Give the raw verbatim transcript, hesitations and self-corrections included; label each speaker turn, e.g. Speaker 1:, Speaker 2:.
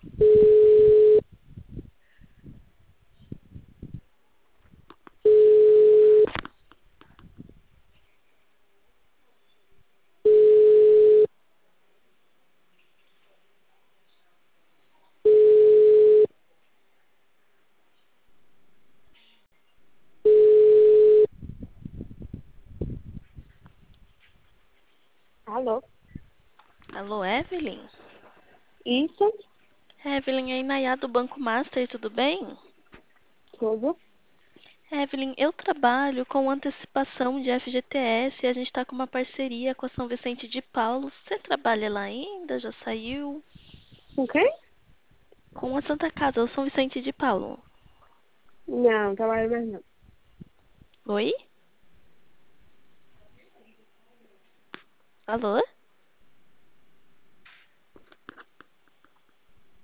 Speaker 1: Alô?
Speaker 2: Alô, Evelyn?
Speaker 1: Isso?
Speaker 2: Evelyn, é Inayá do Banco Master, tudo bem?
Speaker 1: Tudo?
Speaker 2: Evelyn, eu trabalho com antecipação de F G T S e a gente está com uma parceria com a São Vicente de Paulo. Você trabalha lá ainda? Já saiu?
Speaker 1: Com quem?
Speaker 2: Com a Santa Casa, o São Vicente de Paulo.
Speaker 1: Não, trabalho mais não.
Speaker 2: Oi? Alô?